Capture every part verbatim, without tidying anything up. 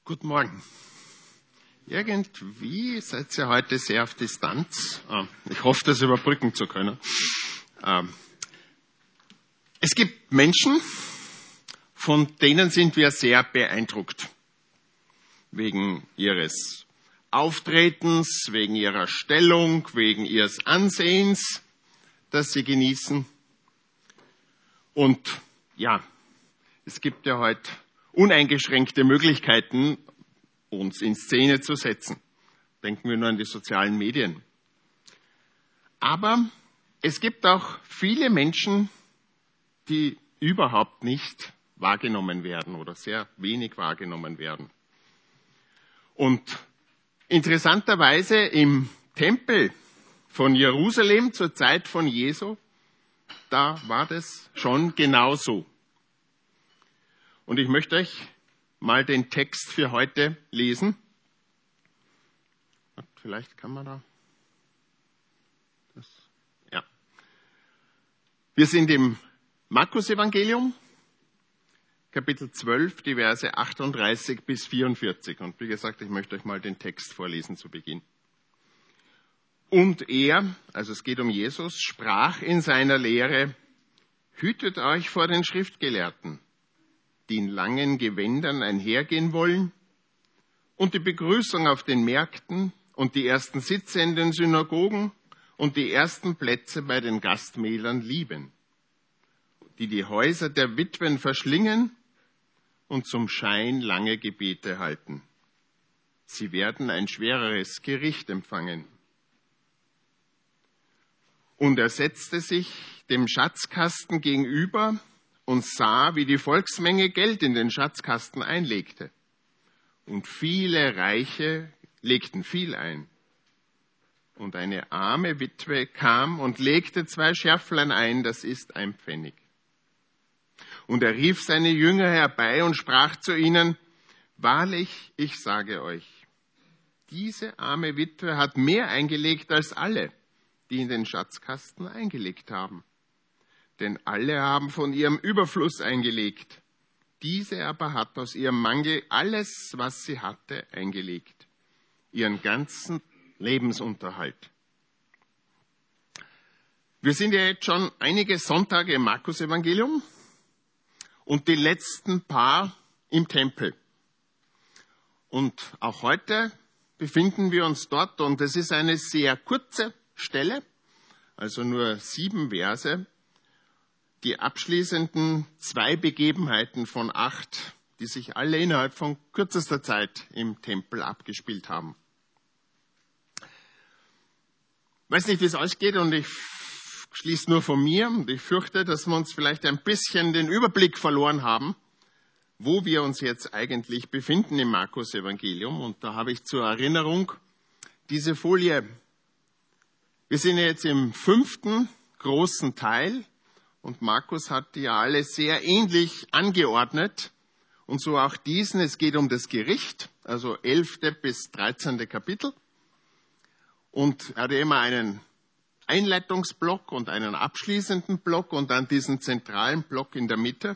Guten Morgen. Irgendwie seid ihr heute sehr auf Distanz. Ich hoffe, das überbrücken zu können. Es gibt Menschen, von denen sind wir sehr beeindruckt. Wegen ihres Auftretens, wegen ihrer Stellung, wegen ihres Ansehens, das sie genießen. Und ja, es gibt ja heute uneingeschränkte Möglichkeiten, uns in Szene zu setzen. Denken wir nur an die sozialen Medien. Aber es gibt auch viele Menschen, die überhaupt nicht wahrgenommen werden oder sehr wenig wahrgenommen werden. Und interessanterweise im Tempel von Jerusalem zur Zeit von Jesu, da war das schon genauso. Und ich möchte euch mal den Text für heute lesen. Vielleicht kann man da das. Ja. Wir sind im Markus-Evangelium, Kapitel zwölf, die Verse achtunddreißig bis vierundvierzig. Und wie gesagt, ich möchte euch mal den Text vorlesen zu Beginn. Und er, also es geht um Jesus, sprach in seiner Lehre: Hütet euch vor den Schriftgelehrten, die in langen Gewändern einhergehen wollen und die Begrüßung auf den Märkten und die ersten Sitze in den Synagogen und die ersten Plätze bei den Gastmählern lieben, die die Häuser der Witwen verschlingen und zum Schein lange Gebete halten. Sie werden ein schwereres Gericht empfangen. Und er setzte sich dem Schatzkasten gegenüber und sah, wie die Volksmenge Geld in den Schatzkasten einlegte. Und viele Reiche legten viel ein. Und eine arme Witwe kam und legte zwei Scherflein ein, das ist ein Pfennig. Und er rief seine Jünger herbei und sprach zu ihnen: Wahrlich, ich sage euch, diese arme Witwe hat mehr eingelegt als alle, die in den Schatzkasten eingelegt haben. Denn alle haben von ihrem Überfluss eingelegt. Diese aber hat aus ihrem Mangel alles, was sie hatte, eingelegt. Ihren ganzen Lebensunterhalt. Wir sind ja jetzt schon einige Sonntage im Markus-Evangelium und die letzten paar im Tempel. Und auch heute befinden wir uns dort und es ist eine sehr kurze Stelle, also nur sieben Verse. Die abschließenden zwei Begebenheiten von acht, die sich alle innerhalb von kürzester Zeit im Tempel abgespielt haben. Ich weiß nicht, wie es euch geht und ich schließe nur von mir und ich fürchte, dass wir uns vielleicht ein bisschen den Überblick verloren haben, wo wir uns jetzt eigentlich befinden im Markus-Evangelium. Und da habe ich zur Erinnerung diese Folie. Wir sind jetzt im fünften großen Teil. Und Markus hat die ja alle sehr ähnlich angeordnet. Und so auch diesen. Es geht um das Gericht, also elfte bis dreizehnte Kapitel. Und er hatte immer einen Einleitungsblock und einen abschließenden Block und dann diesen zentralen Block in der Mitte.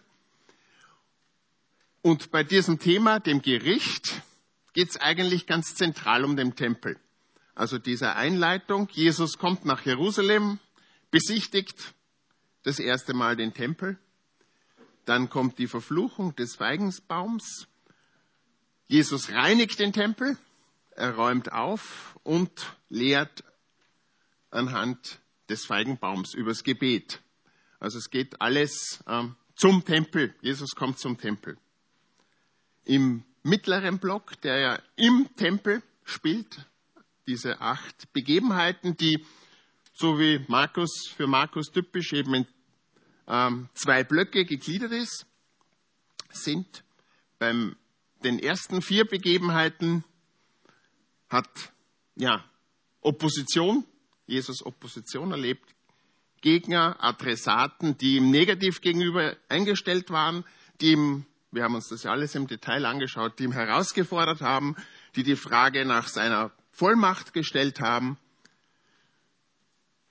Und bei diesem Thema, dem Gericht, geht es eigentlich ganz zentral um den Tempel. Also diese Einleitung, Jesus kommt nach Jerusalem, besichtigt das erste Mal den Tempel. Dann kommt die Verfluchung des Feigenbaums. Jesus reinigt den Tempel, er räumt auf und lehrt anhand des Feigenbaums übers Gebet. Also es geht alles ähm, zum Tempel. Jesus kommt zum Tempel. Im mittleren Block, der ja im Tempel spielt, diese acht Begebenheiten, die so wie Markus, für Markus typisch eben in ähm, zwei Blöcke gegliedert ist, sind beim den ersten vier Begebenheiten hat ja Opposition, Jesus Opposition erlebt, Gegner, Adressaten, die ihm negativ gegenüber eingestellt waren, die ihm, wir haben uns das ja alles im Detail angeschaut, die ihm herausgefordert haben, die die Frage nach seiner Vollmacht gestellt haben.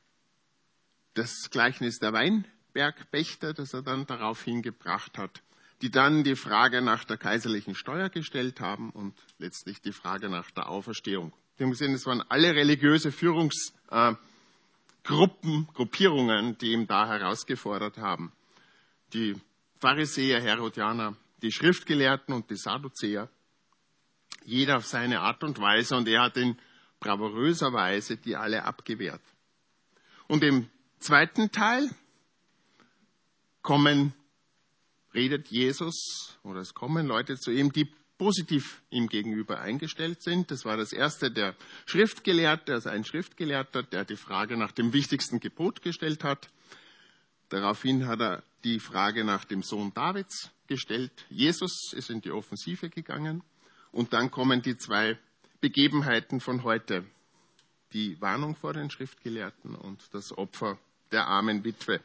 Das Gleichnis der Weinbergpächter, das er dann daraufhin gebracht hat. die dann die Frage nach der kaiserlichen Steuer gestellt haben und letztlich die Frage nach der Auferstehung. Wir haben gesehen, es waren alle religiöse Führungsgruppen, Gruppierungen, die ihn da herausgefordert haben. Die Pharisäer, Herodianer, die Schriftgelehrten und die Sadduzäer. Jeder auf seine Art und Weise, und er hat in bravouröser Weise die alle abgewehrt. Und im zweiten Teil kommen, redet Jesus, oder es kommen Leute zu ihm, die positiv ihm gegenüber eingestellt sind. Das war das erste, der Schriftgelehrte, also ein Schriftgelehrter, der die Frage nach dem wichtigsten Gebot gestellt hat. Daraufhin hat er die Frage nach dem Sohn Davids gestellt. Jesus ist in die Offensive gegangen. Und dann kommen die zwei Begebenheiten von heute. Die Warnung vor den Schriftgelehrten und das Opfer der armen Witwe.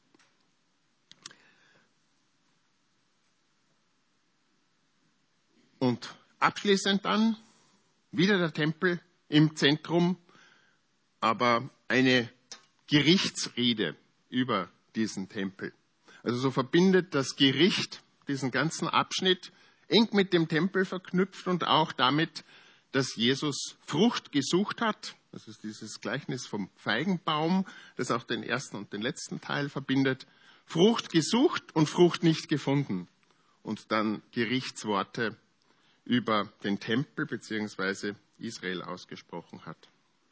Und abschließend dann wieder der Tempel im Zentrum, aber eine Gerichtsrede über diesen Tempel. Also so verbindet das Gericht diesen ganzen Abschnitt eng mit dem Tempel verknüpft und auch damit, dass Jesus Frucht gesucht hat. Das ist dieses Gleichnis vom Feigenbaum, das auch den ersten und den letzten Teil verbindet. Frucht gesucht und Frucht nicht gefunden. Und dann Gerichtsworte über den Tempel bzw. Israel ausgesprochen hat.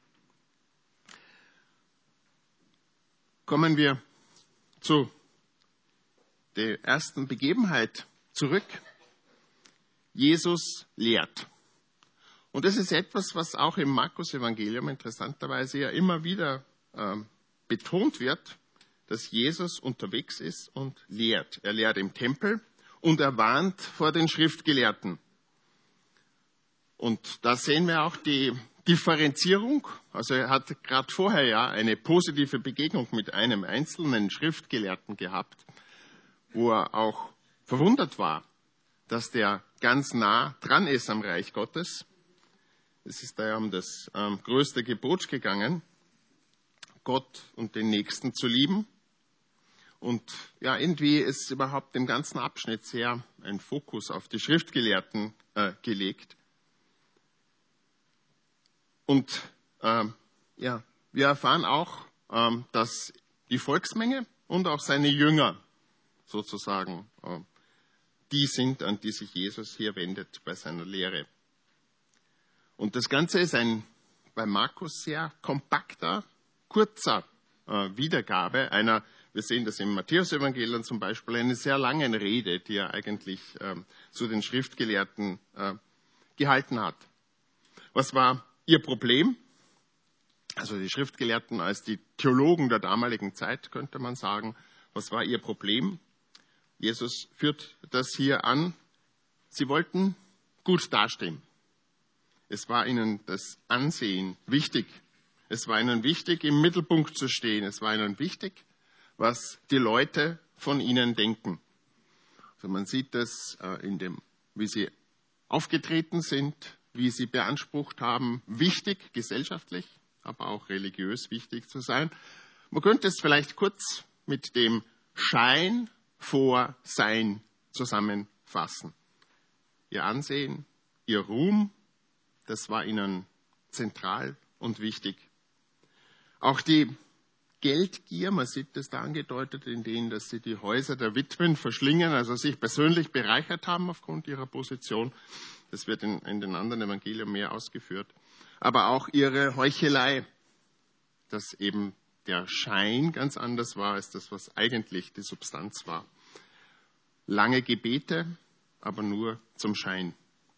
Kommen wir zu der ersten Begebenheit zurück. Jesus lehrt. Und das ist etwas, was auch im Markus-Evangelium interessanterweise ja immer wieder äh, betont wird, dass Jesus unterwegs ist und lehrt. Er lehrt im Tempel und er warnt vor den Schriftgelehrten. Und da sehen wir auch die Differenzierung. Also er hat gerade vorher ja eine positive Begegnung mit einem einzelnen Schriftgelehrten gehabt, wo er auch verwundert war, dass der ganz nah dran ist am Reich Gottes. Es ist da ja um das ähm, größte Gebot gegangen, Gott und den Nächsten zu lieben. Und ja, irgendwie ist überhaupt im ganzen Abschnitt sehr ein Fokus auf die Schriftgelehrten äh, gelegt. Und ähm, ja, wir erfahren auch, ähm, dass die Volksmenge und auch seine Jünger sozusagen äh, die sind, an die sich Jesus hier wendet bei seiner Lehre. Und das Ganze ist ein bei Markus sehr kompakter, kurzer äh, Wiedergabe einer, wir sehen das im Matthäus-Evangelium zum Beispiel, eine sehr lange Rede, die er eigentlich äh, zu den Schriftgelehrten äh, gehalten hat. Was war ihr Problem? Also die Schriftgelehrten als die Theologen der damaligen Zeit, könnte man sagen. Was war ihr Problem? Jesus führt das hier an. Sie wollten gut dastehen. Es war ihnen das Ansehen wichtig. Es war ihnen wichtig, im Mittelpunkt zu stehen. Es war ihnen wichtig, was die Leute von ihnen denken. Also man sieht das in dem, wie sie aufgetreten sind, wie sie beansprucht haben, wichtig, gesellschaftlich, aber auch religiös wichtig zu sein. Man könnte es vielleicht kurz mit dem Schein vor Sein zusammenfassen. Ihr Ansehen, ihr Ruhm, das war ihnen zentral und wichtig. Auch die Geldgier, man sieht das da angedeutet, in denen, dass sie die Häuser der Witwen verschlingen, also sich persönlich bereichert haben aufgrund ihrer Position. Das wird in, in den anderen Evangelien mehr ausgeführt. Aber auch ihre Heuchelei, dass eben der Schein ganz anders war als das, was eigentlich die Substanz war. Lange Gebete, aber nur zum Schein.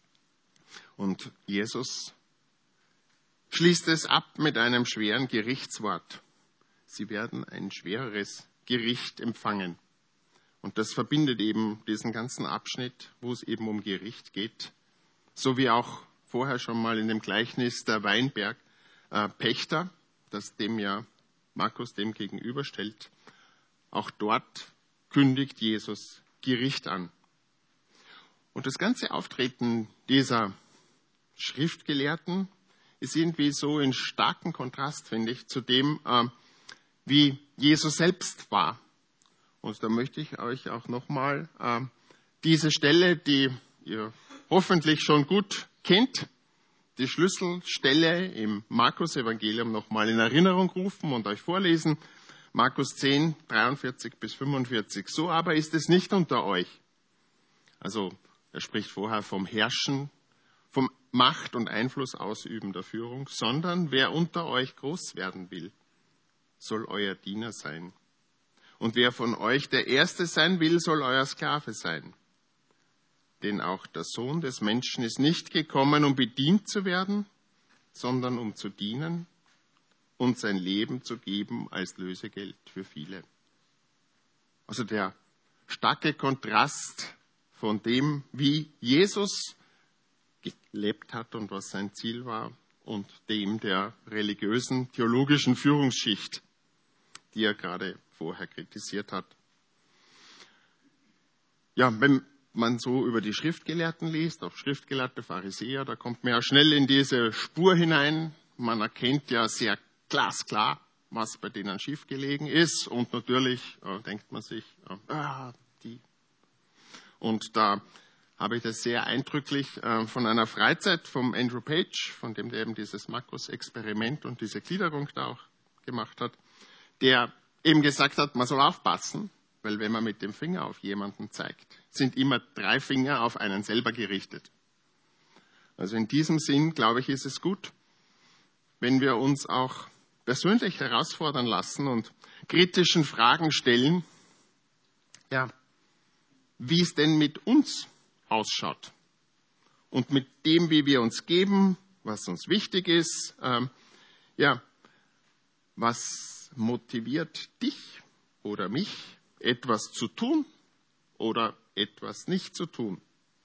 Und Jesus schließt es ab mit einem schweren Gerichtswort. Sie werden ein schwereres Gericht empfangen. Und das verbindet eben diesen ganzen Abschnitt, wo es eben um Gericht geht. So wie auch vorher schon mal in dem Gleichnis der Weinberg äh, Pächter, das dem ja Markus dem gegenüberstellt. Auch dort kündigt Jesus Gericht an. Und das ganze Auftreten dieser Schriftgelehrten ist irgendwie so in starkem Kontrast, finde ich, zu dem, äh, wie Jesus selbst war. Und da möchte ich euch auch nochmal äh, diese Stelle, die ihr hoffentlich schon gut kennt, die Schlüsselstelle im Markus-Evangelium nochmal in Erinnerung rufen und euch vorlesen. Markus zehn, dreiundvierzig bis fünfundvierzig. So aber ist es nicht unter euch. Also er spricht vorher vom Herrschen, vom Macht und Einfluss ausüben Führung, sondern wer unter euch groß werden will, soll euer Diener sein. Und wer von euch der Erste sein will, soll euer Sklave sein. Denn auch der Sohn des Menschen ist nicht gekommen, um bedient zu werden, sondern um zu dienen und sein Leben zu geben als Lösegeld für viele. Also der starke Kontrast von dem, wie Jesus gelebt hat und was sein Ziel war, und dem der religiösen, theologischen Führungsschicht, die er gerade vorher kritisiert hat. Ja, wenn man so über die Schriftgelehrten liest, auch schriftgelehrte Pharisäer, da kommt man ja schnell in diese Spur hinein. Man erkennt ja sehr glasklar, was bei denen schief gelegen ist. Und natürlich äh, denkt man sich, äh, ah, die. Und da habe ich das sehr eindrücklich äh, von einer Freizeit vom Andrew Page, von dem der eben dieses Markus-Experiment und diese Gliederung da auch gemacht hat, der eben gesagt hat, man soll aufpassen, weil wenn man mit dem Finger auf jemanden zeigt, sind immer drei Finger auf einen selber gerichtet. Also in diesem Sinn, glaube ich, ist es gut, wenn wir uns auch persönlich herausfordern lassen und kritischen Fragen stellen, ja, wie es denn mit uns ausschaut und mit dem, wie wir uns geben, was uns wichtig ist, ähm, ja, was motiviert dich oder mich, etwas zu tun oder etwas nicht zu tun.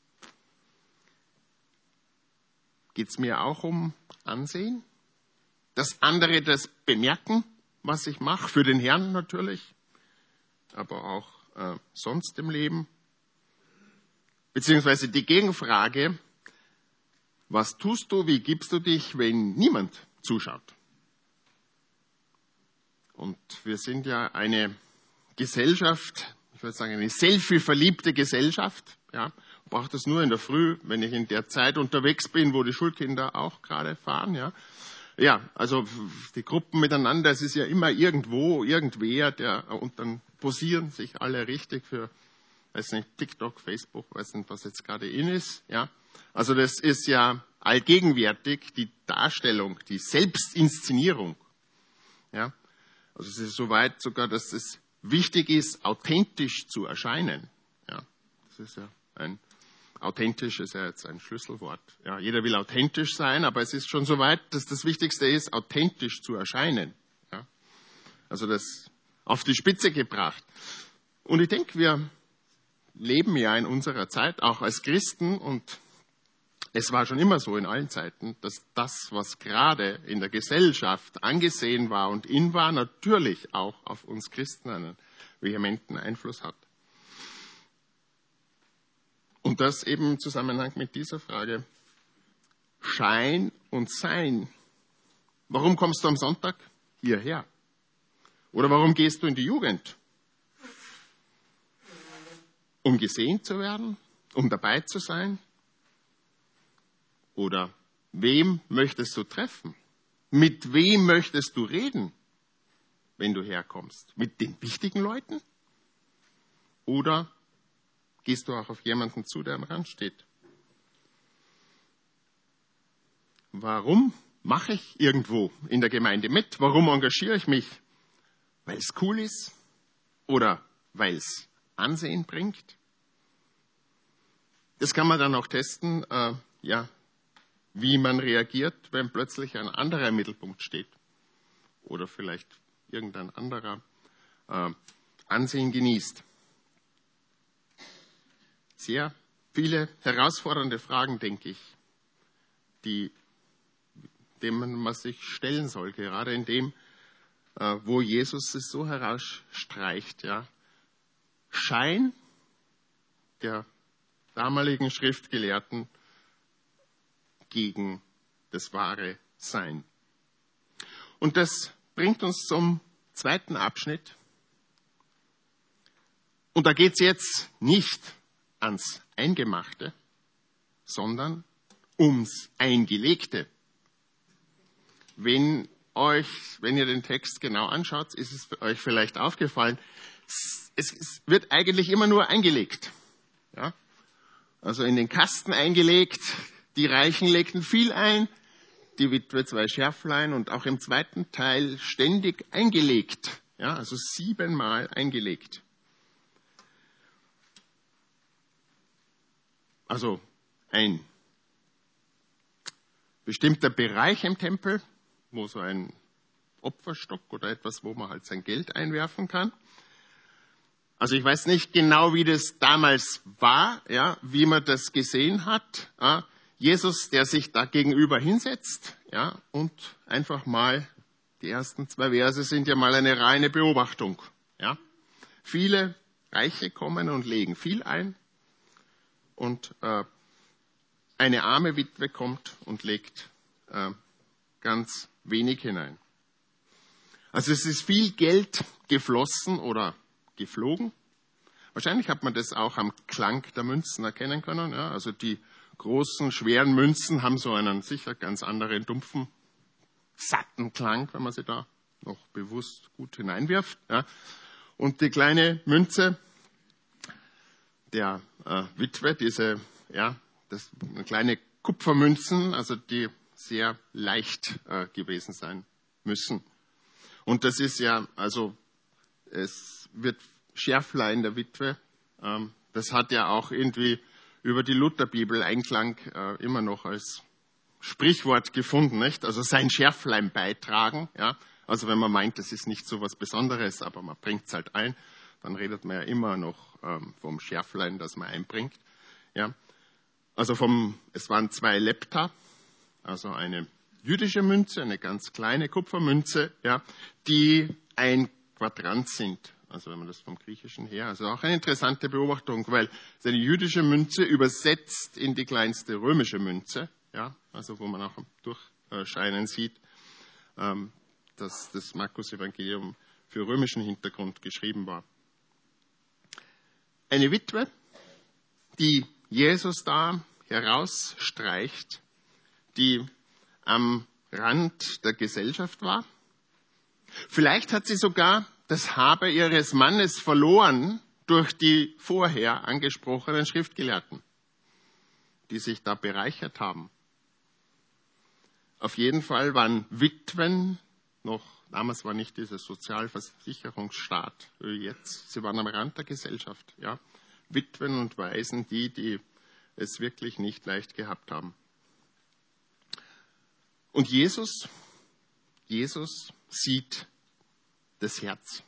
Geht es mir auch um Ansehen? Dass andere das bemerken, was ich mache, für den Herrn natürlich, aber auch äh, sonst im Leben. Beziehungsweise die Gegenfrage, was tust du, wie gibst du dich, wenn niemand zuschaut? Und wir sind ja eine Gesellschaft, ich würde sagen eine selfie-verliebte Gesellschaft. Ja, braucht es nur in der Früh, wenn ich in der Zeit unterwegs bin, wo die Schulkinder auch gerade fahren. Ja, ja, also die Gruppen miteinander, es ist ja immer irgendwo, irgendwer, der, und dann posieren sich alle richtig für, weiß nicht, TikTok, Facebook, weiß nicht, was jetzt gerade in ist. Ja, also das ist ja allgegenwärtig die Darstellung, die Selbstinszenierung. Ja, also es ist so weit sogar, dass es wichtig ist, authentisch zu erscheinen. Ja, das ist ja ein authentisch ist ja jetzt ein Schlüsselwort. Ja, jeder will authentisch sein, aber es ist schon so weit, dass das Wichtigste ist, authentisch zu erscheinen. Ja, also das auf die Spitze gebracht. Und ich denke, wir leben ja in unserer Zeit auch als Christen, und es war schon immer so in allen Zeiten, dass das, was gerade in der Gesellschaft angesehen war und in war, natürlich auch auf uns Christen einen vehementen Einfluss hat. Und das eben im Zusammenhang mit dieser Frage, Schein und Sein. Warum kommst du am Sonntag hierher? Oder warum gehst du in die Jugend? Um gesehen zu werden? Um dabei zu sein? Oder wem möchtest du treffen? Mit wem möchtest du reden, wenn du herkommst? Mit den wichtigen Leuten? Oder gehst du auch auf jemanden zu, der am Rand steht? Warum mache ich irgendwo in der Gemeinde mit? Warum engagiere ich mich? Weil es cool ist? Oder weil es Ansehen bringt? Das kann man dann auch testen, äh, ja, wie man reagiert, wenn plötzlich ein anderer im Mittelpunkt steht. Oder vielleicht irgendein anderer äh, Ansehen genießt. Sehr viele herausfordernde Fragen, denke ich, die, denen man sich stellen soll, gerade in dem, äh, wo Jesus es so herausstreicht. Ja. Schein der damaligen Schriftgelehrten gegen das wahre Sein. Und das bringt uns zum zweiten Abschnitt. Und da geht es jetzt nicht ans Eingemachte, sondern ums Eingelegte. Wenn euch, wenn ihr den Text genau anschaut, ist es euch vielleicht aufgefallen, es, es wird eigentlich immer nur eingelegt. Ja? Also in den Kasten eingelegt, die Reichen legten viel ein, die Witwe zwei Schärflein und auch im zweiten Teil ständig eingelegt. Ja, also siebenmal eingelegt. Also ein bestimmter Bereich im Tempel, wo so ein Opferstock oder etwas, wo man halt sein Geld einwerfen kann. Also ich weiß nicht genau, wie das damals war, ja, wie man das gesehen hat. Ja, Jesus, der sich da gegenüber hinsetzt, ja, und einfach mal, die ersten zwei Verse sind ja mal eine reine Beobachtung. Ja. Viele Reiche kommen und legen viel ein und äh, eine arme Witwe kommt und legt äh, ganz wenig hinein. Also es ist viel Geld geflossen oder geflogen. Wahrscheinlich hat man das auch am Klang der Münzen erkennen können. Ja. Also die großen, schweren Münzen haben so einen sicher ganz anderen, dumpfen, satten Klang, wenn man sie da noch bewusst gut hineinwirft. Ja. Und die kleine Münze der äh, Witwe, diese, ja, das kleine Kupfermünzen, also die sehr leicht äh, gewesen sein müssen. Und das ist ja, also es wird Schärflein der Witwe, ähm, das hat ja auch irgendwie über die Lutherbibel Einklang äh, immer noch als Sprichwort gefunden, nicht? Also sein Schärflein beitragen, ja. Also wenn man meint, das ist nicht so was Besonderes, aber man bringt es halt ein, dann redet man ja immer noch ähm, vom Schärflein, das man einbringt, ja. Also vom, es waren zwei Lepta, also eine jüdische Münze, eine ganz kleine Kupfermünze, ja, die ein Quadrant sind. Also wenn man das vom Griechischen her, also auch eine interessante Beobachtung, weil es eine jüdische Münze übersetzt in die kleinste römische Münze, ja, also wo man auch am Durchscheinen sieht, ähm, dass das Markus-Evangelium für römischen Hintergrund geschrieben war. Eine Witwe, die Jesus da herausstreicht, die am Rand der Gesellschaft war. Vielleicht hat sie sogar das Habe ihres Mannes verloren durch die vorher angesprochenen Schriftgelehrten, die sich da bereichert haben. Auf jeden Fall waren Witwen noch, damals war nicht dieser Sozialversicherungsstaat wie jetzt, sie waren am Rand der Gesellschaft, ja. Witwen und Waisen, die, die es wirklich nicht leicht gehabt haben. Und Jesus, Jesus sieht das Herz.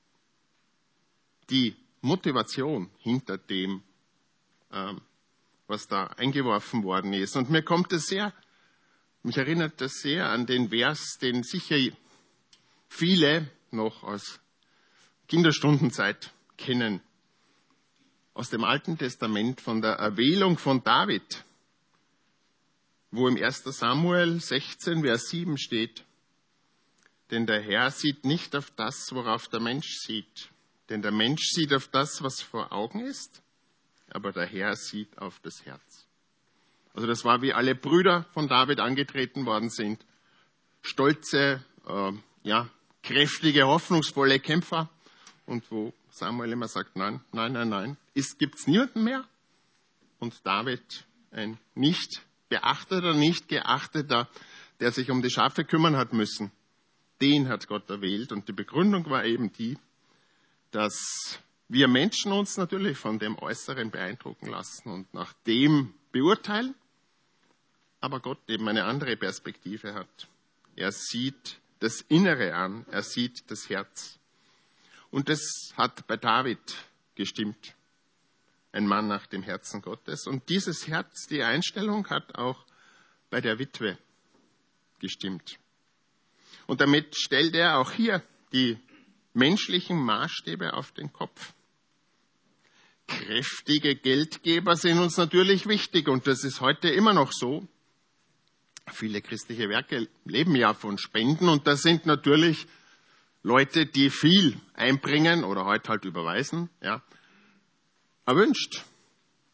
Die Motivation hinter dem, ähm, was da eingeworfen worden ist. Und mir kommt es sehr, mich erinnert das sehr an den Vers, den sicher viele noch aus Kinderstundenzeit kennen. Aus dem Alten Testament von der Erwählung von David, wo im ersten Samuel sechzehn, Vers sieben steht, denn der Herr sieht nicht auf das, worauf der Mensch sieht. Denn der Mensch sieht auf das, was vor Augen ist, aber der Herr sieht auf das Herz. Also das war, wie alle Brüder von David angetreten worden sind. Stolze, äh, ja, kräftige, hoffnungsvolle Kämpfer. Und wo Samuel immer sagt, nein, nein, nein, nein, gibt es niemanden mehr. Und David, ein nicht beachteter, nicht geachteter, der sich um die Schafe kümmern hat müssen, den hat Gott erwählt. Und die Begründung war eben die, dass wir Menschen uns natürlich von dem Äußeren beeindrucken lassen und nach dem beurteilen, aber Gott eben eine andere Perspektive hat. Er sieht das Innere an, er sieht das Herz. Und das hat bei David gestimmt, ein Mann nach dem Herzen Gottes. Und dieses Herz, die Einstellung hat auch bei der Witwe gestimmt. Und damit stellt er auch hier die menschlichen Maßstäbe auf den Kopf. Kräftige Geldgeber sind uns natürlich wichtig und das ist heute immer noch so. Viele christliche Werke leben ja von Spenden und das sind natürlich Leute, die viel einbringen oder heute halt überweisen, ja, erwünscht.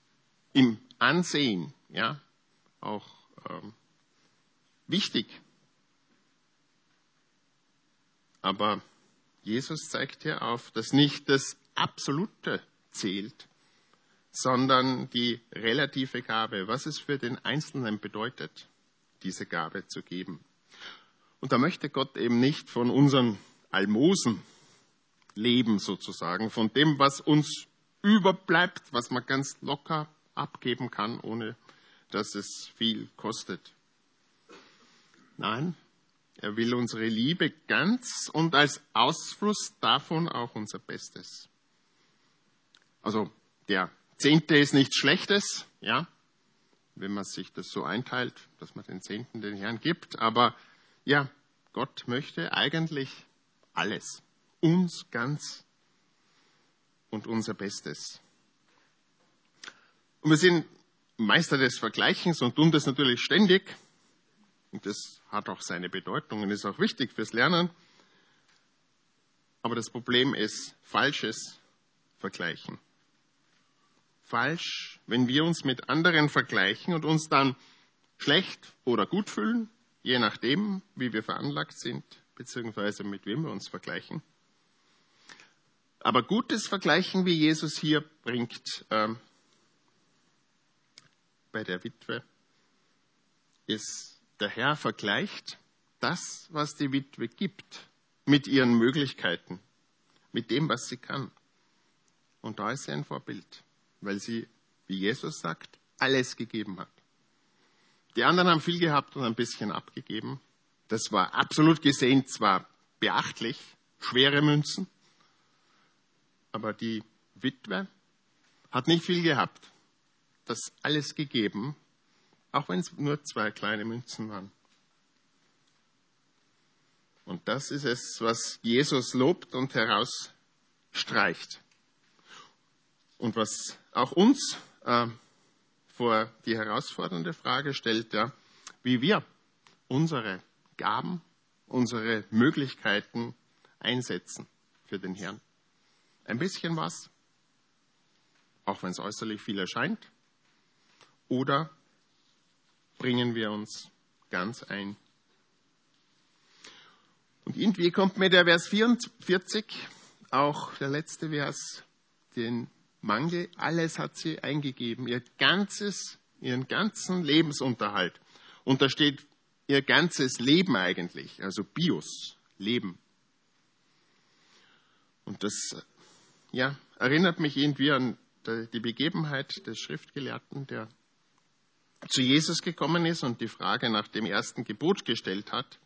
im Ansehen, ja, auch ähm, wichtig. Aber Jesus zeigt hier auf, dass nicht das Absolute zählt, sondern die relative Gabe, was es für den Einzelnen bedeutet, diese Gabe zu geben. Und da möchte Gott eben nicht von unseren Almosen leben sozusagen, von dem, was uns überbleibt, was man ganz locker abgeben kann, ohne dass es viel kostet. Nein, er will unsere Liebe ganz und als Ausfluss davon auch unser Bestes. Also der Zehnte ist nichts Schlechtes, ja, wenn man sich das so einteilt, dass man den Zehnten den Herrn gibt. Aber ja, Gott möchte eigentlich alles, uns ganz und unser Bestes. Und wir sind Meister des Vergleichens und tun das natürlich ständig. Und das hat auch seine Bedeutung und ist auch wichtig fürs Lernen. Aber das Problem ist falsches Vergleichen. Falsch, wenn wir uns mit anderen vergleichen und uns dann schlecht oder gut fühlen, je nachdem, wie wir veranlagt sind, beziehungsweise mit wem wir uns vergleichen. Aber gutes Vergleichen, wie Jesus hier bringt, ähm, bei der Witwe, ist, der Herr vergleicht das, was die Witwe gibt, mit ihren Möglichkeiten, mit dem, was sie kann. Und da ist sie ein Vorbild, weil sie, wie Jesus sagt, alles gegeben hat. Die anderen haben viel gehabt und ein bisschen abgegeben. Das war absolut gesehen zwar beachtlich, schwere Münzen, aber die Witwe hat nicht viel gehabt. Das alles gegeben, auch wenn es nur zwei kleine Münzen waren. Und das ist es, was Jesus lobt und herausstreicht. Und was auch uns äh, vor die herausfordernde Frage stellt, ja, wie wir unsere Gaben, unsere Möglichkeiten einsetzen für den Herrn. Ein bisschen was, auch wenn es äußerlich viel erscheint, oder bringen wir uns ganz ein. Und irgendwie kommt mir der Vers vierundvierzig, auch der letzte Vers, den Mangel, alles hat sie eingegeben, ihr ganzes, ihren ganzen Lebensunterhalt. Und da steht ihr ganzes Leben eigentlich, also Bios, Leben. Und das, ja, erinnert mich irgendwie an die Begebenheit des Schriftgelehrten, der zu Jesus gekommen ist und die Frage nach dem ersten Gebot gestellt hat.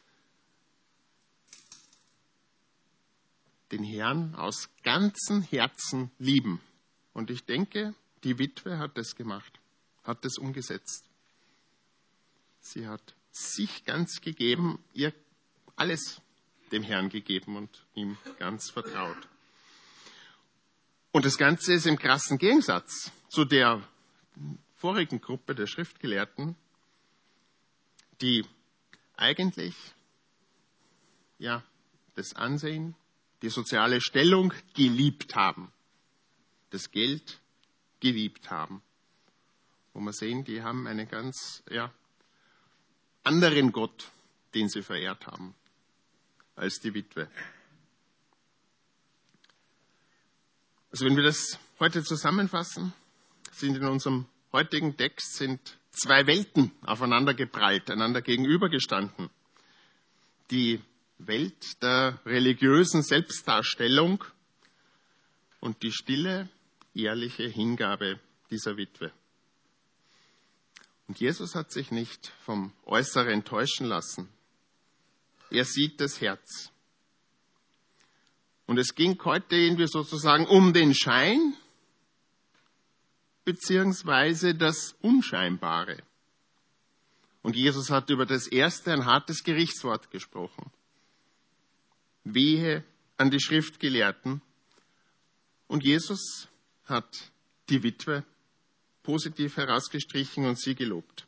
Den Herrn aus ganzem Herzen lieben. Und ich denke, die Witwe hat das gemacht, hat das umgesetzt. Sie hat sich ganz gegeben, ihr alles dem Herrn gegeben und ihm ganz vertraut. Und das Ganze ist im krassen Gegensatz zu der vorigen Gruppe der Schriftgelehrten, die eigentlich ja, das Ansehen, die soziale Stellung geliebt haben, das Geld geliebt haben. Wo wir sehen, die haben einen ganz ja, anderen Gott, den sie verehrt haben, als die Witwe. Also wenn wir das heute zusammenfassen, sind in unserem heutigen Text sind zwei Welten aufeinander geprallt, einander gegenübergestanden. Die Welt der religiösen Selbstdarstellung und die stille, ehrliche Hingabe dieser Witwe. Und Jesus hat sich nicht vom Äußeren täuschen lassen. Er sieht das Herz. Und es ging heute irgendwie sozusagen um den Schein beziehungsweise das Unscheinbare. Und Jesus hat über das Erste ein hartes Gerichtswort gesprochen. Wehe an die Schriftgelehrten. Und Jesus hat die Witwe positiv herausgestrichen und sie gelobt.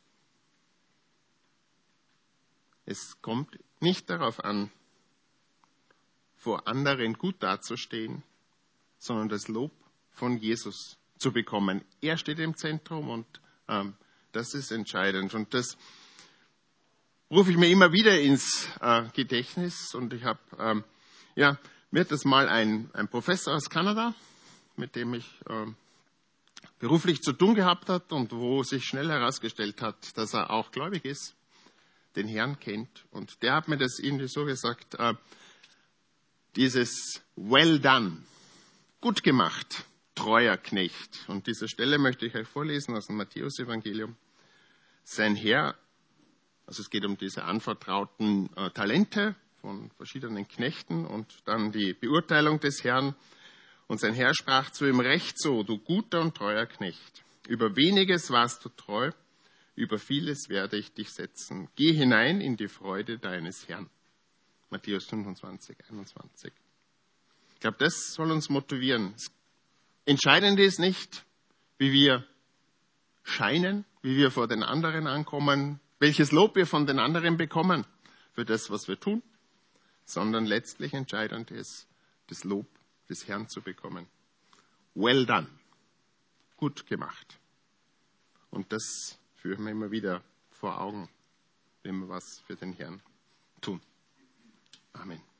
Es kommt nicht darauf an, vor anderen gut dazustehen, sondern das Lob von Jesus zu bekommen. Er steht im Zentrum und ähm, das ist entscheidend. Und das rufe ich mir immer wieder ins äh, Gedächtnis. Und ich habe, ähm, ja, mir hat das mal ein, ein Professor aus Kanada, mit dem ich ähm, beruflich zu tun gehabt hat und wo sich schnell herausgestellt hat, dass er auch gläubig ist, den Herrn kennt. Und der hat mir das irgendwie so gesagt, äh, dieses well done, gut gemacht, treuer Knecht. Und diese Stelle möchte ich euch vorlesen aus dem Matthäus-Evangelium. Sein Herr, also es geht um diese anvertrauten äh, Talente von verschiedenen Knechten und dann die Beurteilung des Herrn. Und sein Herr sprach zu ihm, recht so, du guter und treuer Knecht. Über weniges warst du treu, über vieles werde ich dich setzen. Geh hinein in die Freude deines Herrn. Matthäus fünfundzwanzig, einundzwanzig. Ich glaube, das soll uns motivieren. Entscheidend ist nicht, wie wir scheinen, wie wir vor den anderen ankommen, welches Lob wir von den anderen bekommen für das, was wir tun, sondern letztlich entscheidend ist, das Lob des Herrn zu bekommen. Well done. Gut gemacht. Und das führen wir immer wieder vor Augen, wenn wir was für den Herrn tun. Amen.